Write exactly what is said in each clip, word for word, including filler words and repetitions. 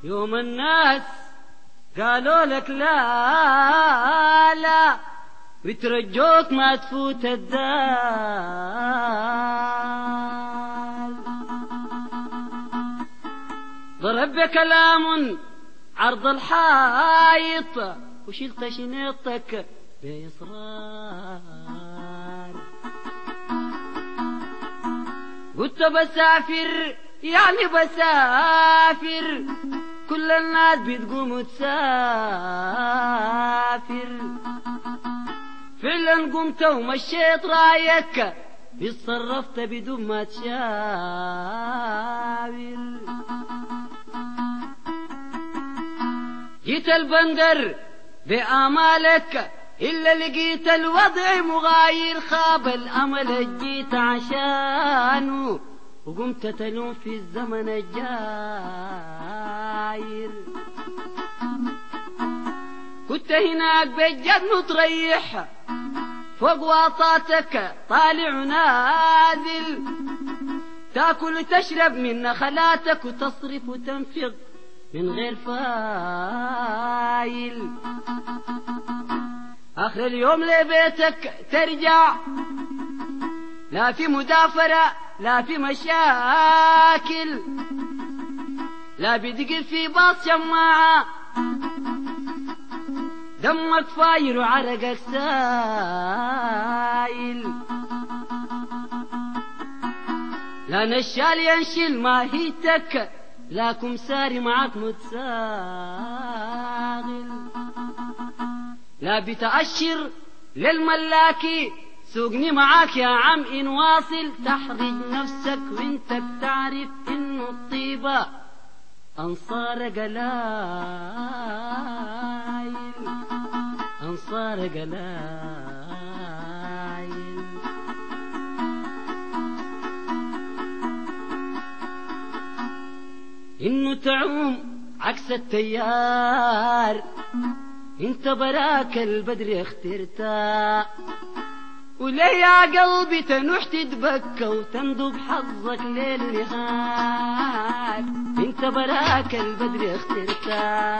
يوم الناس قالوا لك لا لا ويترجوك ما تفوت الدال، ضرب بكلام عرض الحائط وشلت شنيطك بإصرار، قلت بسافر يعني بسافر كل الناس بتقوم وتسافر، فعلا قمت ومشيت رايك اتصرفت بدون ما تشاور، جيت البندر بآمالك إلا لقيت الوضع مغاير، خاب الأمل جيت عشانه وقمت تلوم في الزمن الجاير، كنت هناك بالجنة تريح فوق واطاتك طالع نازل، تاكل وتشرب من نخلاتك وتصرف وتنفق من غير فايل، آخر اليوم لبيتك ترجع لا في مدافرة لا في مشاكل، لا بدقل في باص شماعة دمك فاير وعرقك سايل، لا نشال ينشل ماهيتك لا كمساري معك متساغل، لا بتأشر للملاكي سوقني معاك يا عم إن واصل، تحرج نفسك وانتك تعرف إنه الطيبة أنصار قلايل، أنصار قلايل. إنه تعوم عكس التيار انت براك البدر اخترتا، وليه يا قلبي تنوح تتبكى وتندب حظك ليل ونهار، انت براك البدر اخترتا،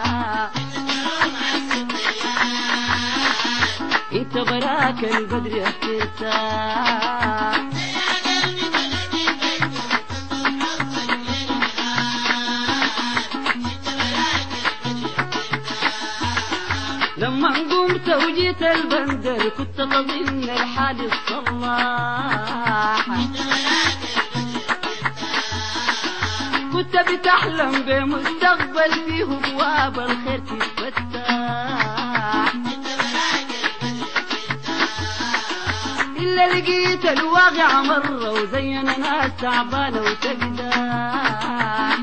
انت براك البدر اخترتا، لما قمت وجيت البندر كنت تظن الحال الصلاح، كنت بتحلم بمستقبل فيه ابواب الخير تتفتح، إلا لقيت الواقع مرة وزين ناس تعبانة وتقدح،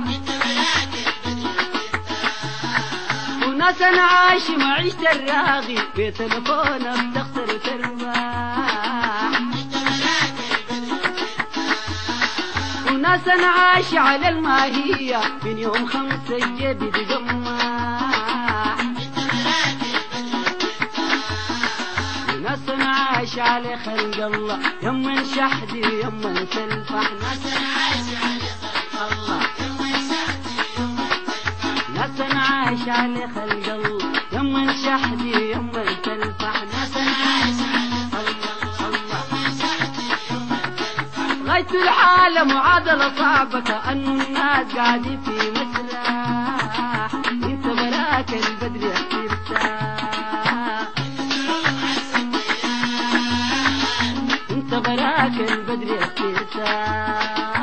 وناس انا عايش معيشة الراغي بتلفونك تخسر وترباح، وناس انا عايش على الماهية من يوم خمسة الجيب بجمع، وناس انا عايش على خلق الله يمن شحدي يمن تلفح، ناس انا عايش على خلق الله ناس انا عايش على خلق الله يمن شحدي يمن تلفح، ناس انا عايش على خلق الله غاية الحالة معادلة صعبة كأنه الناس قاعدين في مسرح، انت براك البدر اخترتها، انت براك البدر اخترتها،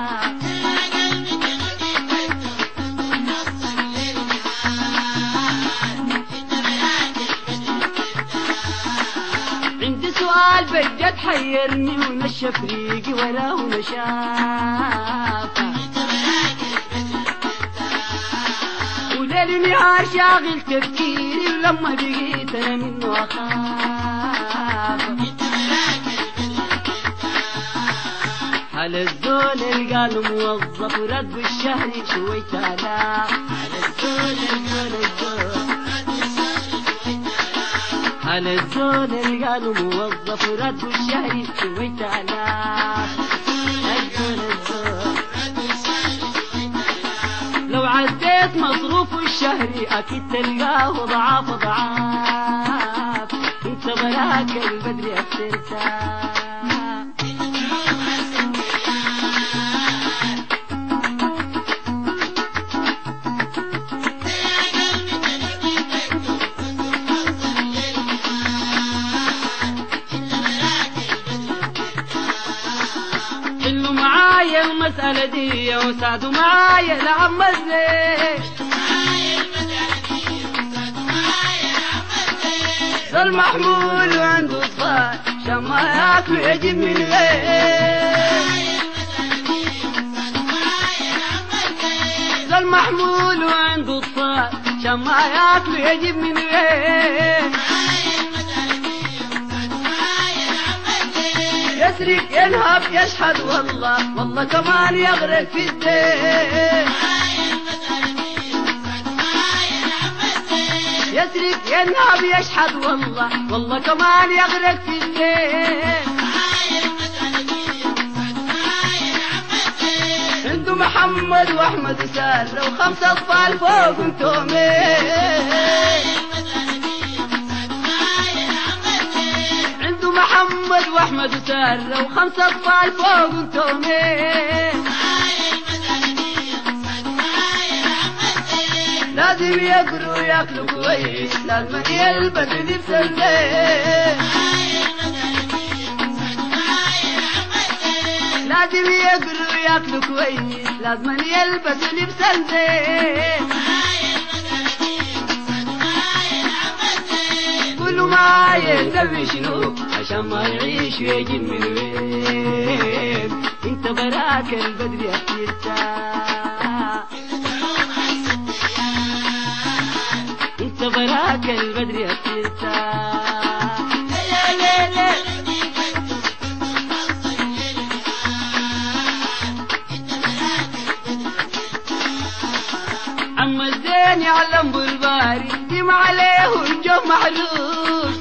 سؤال بجد حيرني ونشف ريقي ولاه نشافه، وليل نهار شاغل تفكيري ولما بقيت انا منه اخاف، حال الزول اللي قال موظف ورد بالشهر شوي تالاف، حال الزول الزول الزول على الزول اللي قالوا موظف ورد الشهري شويت آلاف، الزول الزول لو عديت لك مصروف الشهري أكيد تلقاه ضعاف ضعاف. انت براك البدر أفترتها معايا المسألة دي وساعدوا معايا لعم الزين. ظل محمول وعنده صفار عشان ما ياكل يجيب من غير. ظل محمول وعنده صفار عشان ما ياكل يجيب من غير. يسرق ينهب يشحد والله والله كمان يغرق في الدين. يسرق ينهب يشحد والله والله كمان يغرق في الدين. عنده محمد واحمد وسارة وخمسة اطفال فوق انتومين. محمد واحمد وسارة وخمسة اطفال فوق انتومين. لازم يقروا ياكلوا كويس لازم يلبس لبس الليل. لازم يقروا ياكلوا كويس لازم يلبس لبس الليل. كله معايا يسوي شنو عشان ما يعيش ويجي من وين. انت براك البدر أفترتها. انت براك البدر أفترتها. لا لا لا عم الزين يعلم بالباري ديم عليه والجو محلول.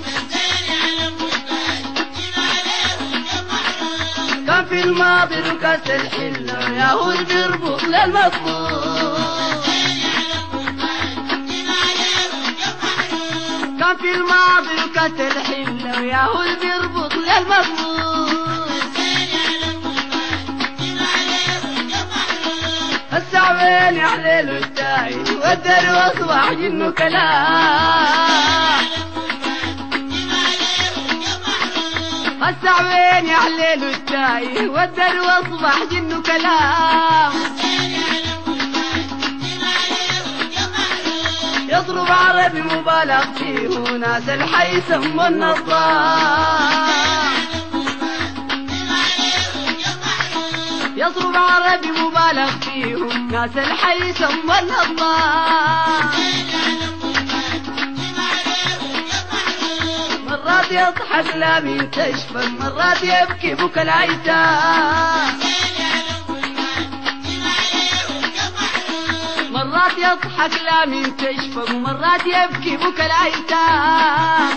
كان في الماضي ركاس الحلة ياهو بيربط للمطلوب. كان في الماضي ركاس الحلة ياهو بيربط للمطلوب. السعوين يحلل التاي والدر واصبح جنه كلام. السعوين يحلل التاي والدر واصبح جنه كلام. يضرب عربي مبالغ فيه وناس الحي سموا النظام. يضرب عربي مبالغ فيهم ناس الحي سموا النظام. مرات يضحك لا مين تشفى مرات يبكي بكى العيسان. مرات يضحك لا مين تشفى ومرات يبكي بكى العيسان.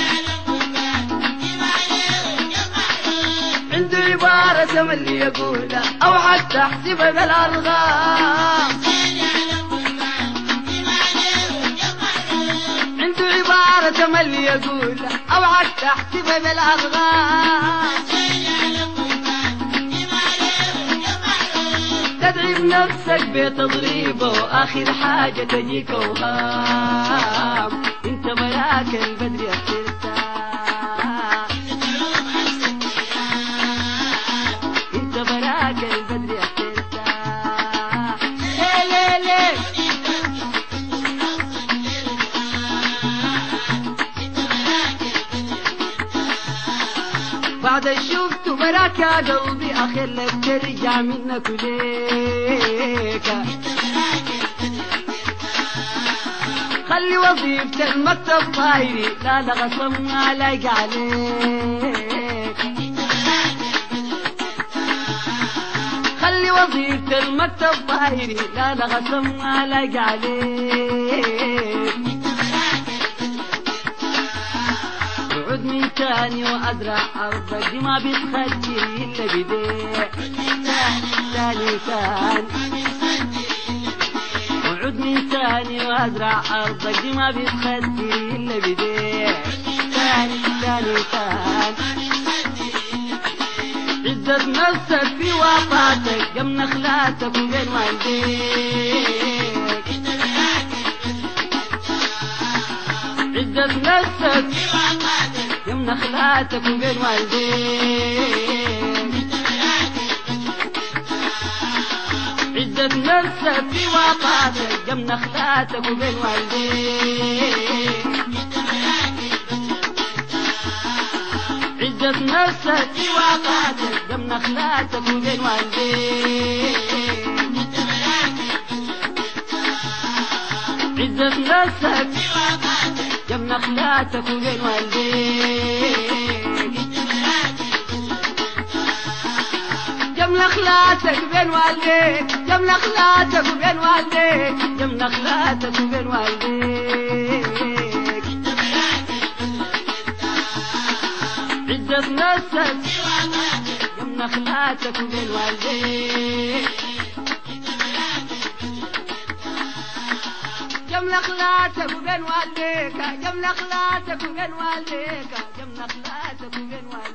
عنده عبارة تملي يقولها أو حتى احسبها بالأرغام. عنده عبارة تملي يقولها أو حتى احسبها بالأرغام. تدعي بنفسك بتضريبه وآخر حاجة تجيك وهام. انت ملاك البدر أفترتها. انت ملاك البدر أفترتها. ليه ليه ليه بعد شفت براك يا قلبي اخر لك ترجع منك وليك. خلي وظيفة المكتب طايري لا لا غصم ما لايق عليك. خلي وظيفة المكتب طايري لا لا غصم ما لايق عليك. عود من تاني وازرع ارضك دي ما بتخجل الا بديك. تاني تاني عود من تاني وازرع ارضك دي ما بتخدي الا بديك تاني تاني تاني عزة نفسك في وقاتك جم نخلاتك وبين والديك عزة نفسك في وقاتك جم نخلاتك وبين والديك عزة نفسك في وقاتك جم نخلاتك وبين والديك عزة نفسك في وقاتك جم نخلاتك وبين والديك عزة نفسك في وقاتك جم نخلاتك وبين والديك جم نخلاتك بين والديك جم نخلاتك وبين والديك جم نخلاتك وبين والديك عزة نفسك جم نخلاتك وبين والديك جم نخلاتك وبين والديك جم نخلاتك وبين والديك جم نخلاتك وبين والديك